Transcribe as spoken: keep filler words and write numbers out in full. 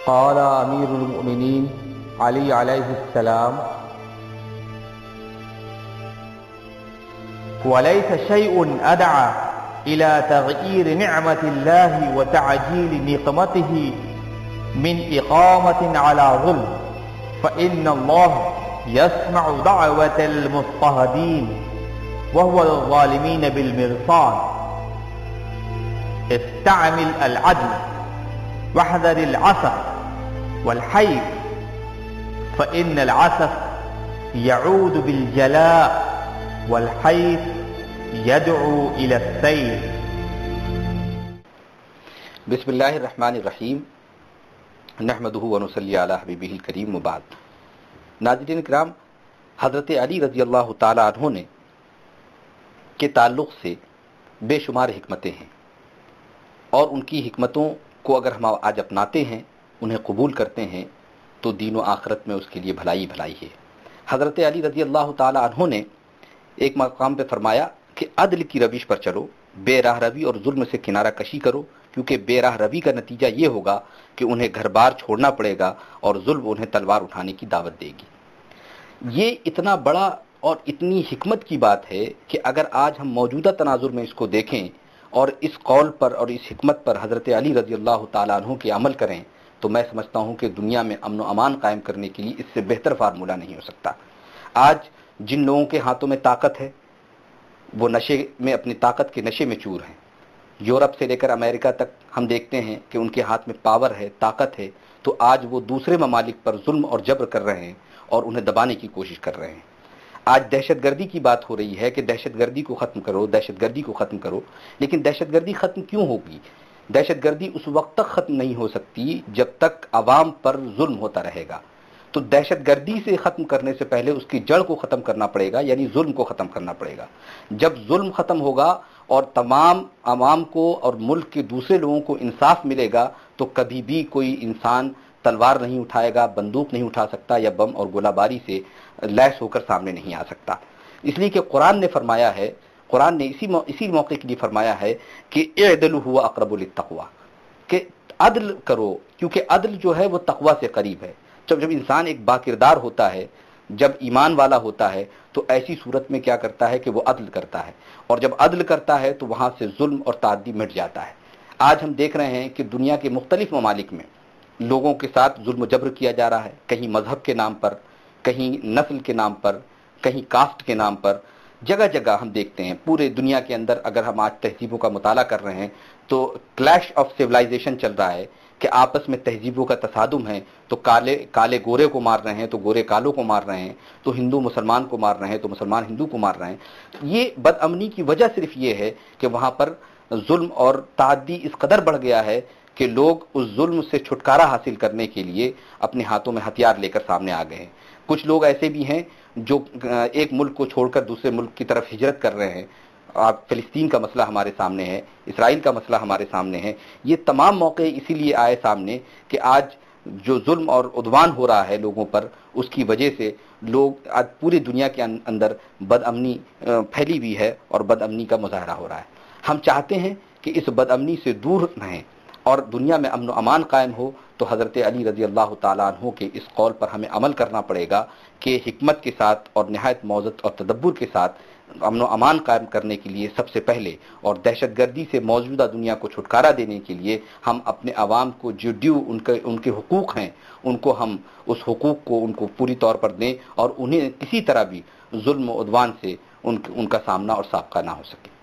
قال امیر المؤمنین علی علیہ السلام وليس شيء أدعى إلى تغيير نعمة الله وتعجيل نقمته من إقامة على ظلم فإن الله يسمع دعوة المضطهدين وهو للظالمين بالمرصاد استعمل العدل واحذر العسف والحيف فإن العسف يعود بالجلاء والحيف يدعو إلى السير. بسم اللہ الرحمن الرحیم نحمدہ ونصلی علی حبیبہ الکریم وبعد. ناظرین کرام، حضرت علی رضی اللہ تعالی عنہ نے کے تعلق سے بے شمار حکمتیں ہیں، اور ان کی حکمتوں کو اگر ہم آج اپناتے ہیں، انہیں قبول کرتے ہیں، تو دین و آخرت میں اس کے لیے بھلائی بھلائی ہے. حضرت علی رضی اللہ تعالی عنہ نے ایک مقام پہ فرمایا کہ عدل کی روش پر چلو، بے راہ روی اور ظلم سے کنارہ کشی کرو، کیونکہ بے راہ روی کا نتیجہ یہ ہوگا کہ انہیں گھر بار چھوڑنا پڑے گا اور ظلم انہیں تلوار اٹھانے کی دعوت دے گی. یہ اتنا بڑا اور اتنی حکمت کی بات ہے کہ اگر آج ہم موجودہ تناظر میں اس کو دیکھیں اور اس قول پر اور اس حکمت پر حضرت علی رضی اللہ تعالیٰ عنہ کے عمل کریں، تو میں سمجھتا ہوں کہ دنیا میں امن و امان قائم کرنے کے لیے اس سے بہتر فارمولہ نہیں ہو سکتا. آج جن لوگوں کے ہاتھوں میں طاقت ہے وہ نشے میں، اپنی طاقت کے نشے میں چور ہیں. یورپ سے لے کر امریکہ تک ہم دیکھتے ہیں کہ ان کے ہاتھ میں پاور ہے، طاقت ہے، تو آج وہ دوسرے ممالک پر ظلم اور جبر کر رہے ہیں اور انہیں دبانے کی کوشش کر رہے ہیں. آج دہشت گردی کی بات ہو رہی ہے کہ دہشت گردی کو ختم کرو، دہشت گردی کو ختم کرو، لیکن دہشت گردی ختم کیوں ہوگی؟ دہشت گردی اس وقت تک ختم نہیں ہو سکتی جب تک عوام پر ظلم ہوتا رہے گا. تو دہشت گردی سے ختم کرنے سے پہلے اس کی جڑ کو ختم کرنا پڑے گا، یعنی ظلم کو ختم کرنا پڑے گا. جب ظلم ختم ہوگا اور تمام عوام کو اور ملک کے دوسرے لوگوں کو انصاف ملے گا، تو کبھی بھی کوئی انسان تلوار نہیں اٹھائے گا، بندوق نہیں اٹھا سکتا، یا بم اور گولہ باری سے لیس ہو کر سامنے نہیں آ سکتا. اس لیے کہ قرآن نے فرمایا ہے، قرآن نے اسی اسی موقع کے لیے فرمایا ہے کہ اعدلوا هو اقرب للتقوی، کہ عدل کرو، کیونکہ عدل جو ہے وہ تقوی سے قریب ہے. جب جب انسان ایک باکردار ہوتا ہے، جب ایمان والا ہوتا ہے، تو ایسی صورت میں کیا کرتا ہے کہ وہ عدل کرتا ہے، اور جب عدل کرتا ہے تو وہاں سے ظلم اور تعدی مٹ جاتا ہے. آج ہم دیکھ رہے ہیں کہ دنیا کے مختلف ممالک میں لوگوں کے ساتھ ظلم و جبر کیا جا رہا ہے، کہیں مذہب کے نام پر، کہیں نسل کے نام پر، کہیں کاسٹ کے نام پر. جگہ جگہ ہم دیکھتے ہیں پورے دنیا کے اندر. اگر ہم آج تہذیبوں کا مطالعہ کر رہے ہیں تو کلیش آف سویلائزیشن چل رہا ہے کہ آپس میں تہذیبوں کا تصادم ہے. تو کالے کالے گورے کو مار رہے ہیں، تو گورے کالوں کو مار رہے ہیں، تو ہندو مسلمان کو مار رہے ہیں، تو مسلمان ہندو کو مار رہے ہیں. یہ بد امنی کی وجہ صرف یہ ہے کہ وہاں پر ظلم اور تعدی اس قدر بڑھ گیا ہے کہ لوگ اس ظلم سے چھٹکارا حاصل کرنے کے لیے اپنے ہاتھوں میں ہتھیار لے کر سامنے آ گئے ہیں. کچھ لوگ ایسے بھی ہیں جو ایک ملک کو چھوڑ کر دوسرے ملک کی طرف ہجرت کر رہے ہیں. آپ فلسطین کا مسئلہ ہمارے سامنے ہے، اسرائیل کا مسئلہ ہمارے سامنے ہے. یہ تمام موقع اسی لیے آئے سامنے کہ آج جو ظلم اور عدوان ہو رہا ہے لوگوں پر، اس کی وجہ سے لوگ آج پوری دنیا کے اندر بد امنی پھیلی ہوئی ہے اور بد امنی کا مظاہرہ ہو رہا ہے. ہم چاہتے ہیں کہ اس بد امنی سے دور رہیں اور دنیا میں امن و امان قائم ہو، تو حضرت علی رضی اللہ تعالیٰ عنہ کے اس قول پر ہمیں عمل کرنا پڑے گا کہ حکمت کے ساتھ اور نہایت موزت اور تدبر کے ساتھ امن و امان قائم کرنے کے لیے سب سے پہلے، اور دہشت گردی سے موجودہ دنیا کو چھٹکارا دینے کے لیے ہم اپنے عوام کو جو ڈیو ان کے ان کے حقوق ہیں، ان کو ہم اس حقوق کو ان کو پوری طور پر دیں، اور انہیں کسی طرح بھی ظلم و عدوان سے ان ان کا سامنا اور سابقہ نہ ہو سکے.